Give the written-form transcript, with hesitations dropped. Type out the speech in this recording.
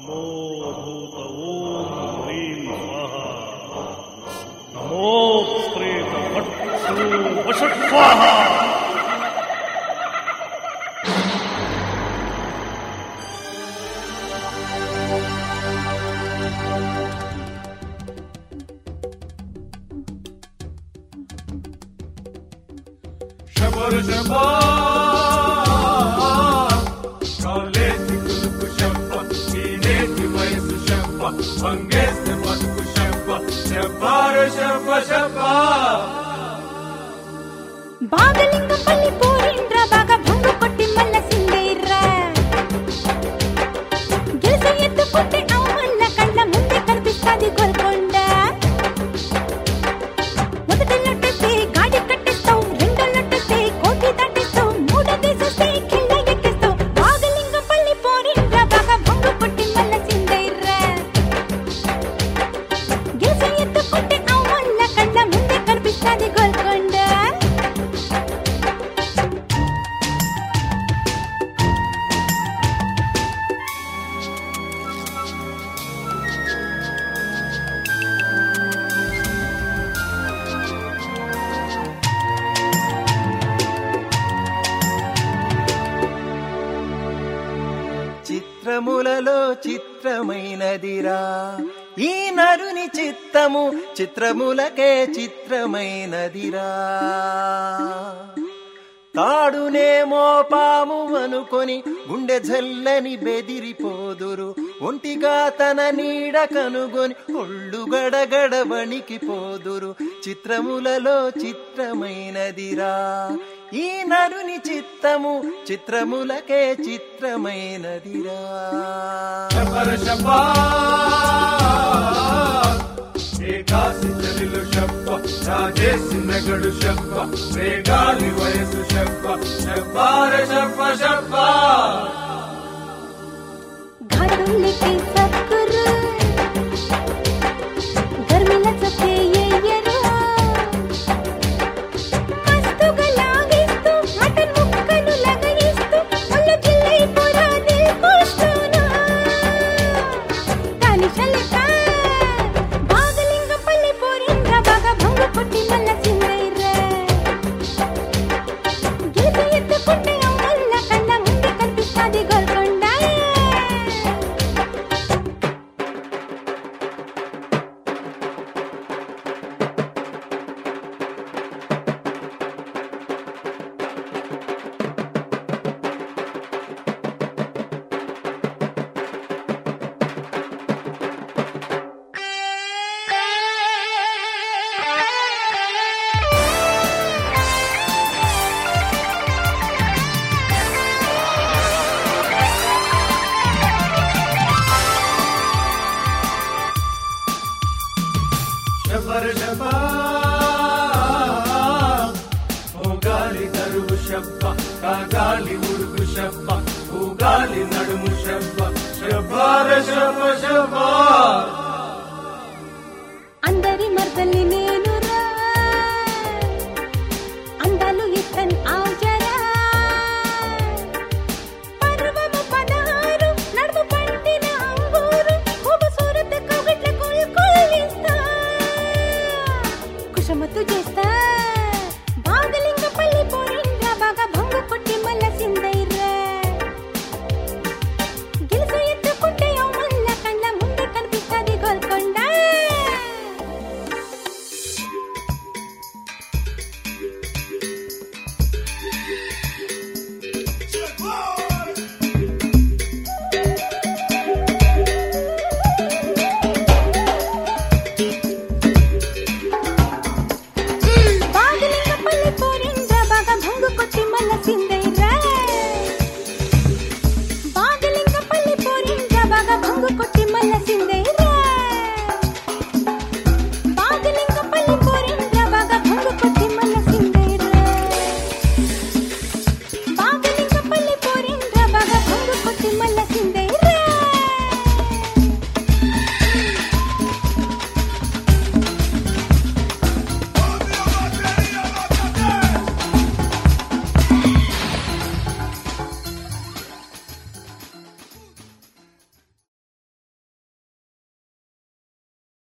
నమో భూత ఓం హ్రీం స్వాహా నమో ప్రేత భక్షు వషట్ స్వాహా. శబర్ శబా కాలేజీ కులుకు శబ్బ ఈనేటి వయసు శబ్బ వంగేస్తే బతుకు శబ్బ శబ్బార శబ్బ శబ్బా. బాగలింగం పల్లి పోరిండ్రా బాగా భంగు కొట్టి మల్ల సిందేర్రా గెలిసి ఎత్తుకుంటే అమ్మల్ల కళ్ళ ముందే కనిపిస్తాది గోల్కొండ. మొదటి లొట్టేస్తే గాడి కట్టేస్తావు, రెండో లొట్టేస్తే కోటి దాటేస్తావు, మూడో తీసేస్తే కింద ఎక్కేస్తావు. బాగలింగం పల్లి పోరిండ్రా బాగా భంగు కొట్టి మల్ల సిందేర్రా గెలిసి ఎత్తుకుంటే అమ్మల్ల కళ్ళ ముందే కనిపిస్తాది గోల్కొండ. చిత్రములలో చిత్రమైనదిరా ఈ నరుని చిత్తము, చిత్రములకే చిత్రమైనదిరా. తాడునేమో పాము అనుకొని గుండె జల్లని బెదిరిపోదురు, ఒంటిగా తన నీడ కనుగొని ఒళ్ళు గడగడ వణికిపోదురు. చిత్రములలో చిత్రమైనదిరా ఈ నరుని చిత్తము, చిత్రములకే చిత్రమైనదిరా. శబర్ శబా ఏకాసి చలిలు శబ్బ రాజేసి నగడు శబ్బ వేగాలి వయసు శబ్బ శబ్బార శబ్బ శబ్బా. घाटुल्लिके सत्कुरु गर्मिला चके येयरू मस्तुगा लागिस्तू मटन मुक्कनु लगइस्तू ఒళ్ళు జిల్లైపోరా దిల్ కోస్తునా తాలిషలక బాగలింగం పల్లి పోరిండ్రా బాగా భంగు కొట్టి మల్ల సిందేర్రా గెలిసి ఎత్తుకుంటే అమ్మల్ల కళ్ళ ముందే కనిపిస్తాది గోల్కొండ. శబర్ శబా ఓగాలి తరువు శబ్బ కాగాలి ఉడుగు శబ్బ ఊగాలి నడుము శబ్బ శబ్బార శబ్బ శబ్బా. అందరి మర్దల్ని నేనురా అందాలు ఇత్తన్ ఆజరా పర్వము 16 నడుము పండిన అంగూరు खूबसूरत కవిట్ల కొల్కొల్లిస్తా కుషమతు చేస్తా